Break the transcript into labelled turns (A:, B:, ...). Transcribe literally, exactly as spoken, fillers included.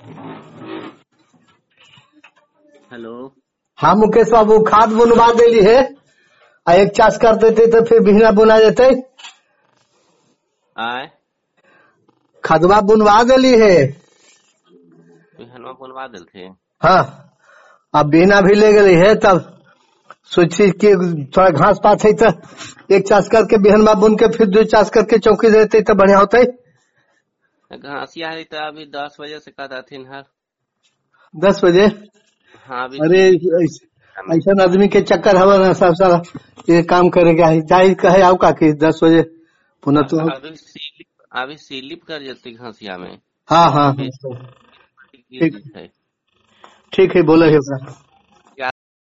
A: Hello.
B: हाँ मुकेश बाबू, खाद बुनवा देली है आ एक चास कर देते तो फिर बिहना बुना देते।
A: आय
B: खदवा बुनवा देली है।
A: बिहनवा बुनवा दिल थे।
B: हाँ, अब बिहना भी ले गई है, तब सोची कि थोड़ा घास पात है तो एक चास करके बिहनवा बुन के फिर दो चास करके चौकी देते तो बढ़िया होते।
A: घासिया है तो अभी दस बजे से कहता थी हर
B: दस बजे।
A: हाँ अभी
B: अरे ऐसा आदमी के चक्कर हवा ना सब सारा ये काम करेगा जाहिर कहे आओ का कि दस बजे पुनः तो
A: अभी स्लिप अभी स्लिप कर जाती घासिया में।
B: हाँ हाँ हाँ, ठीक
A: है
B: ठीक है, बोले है।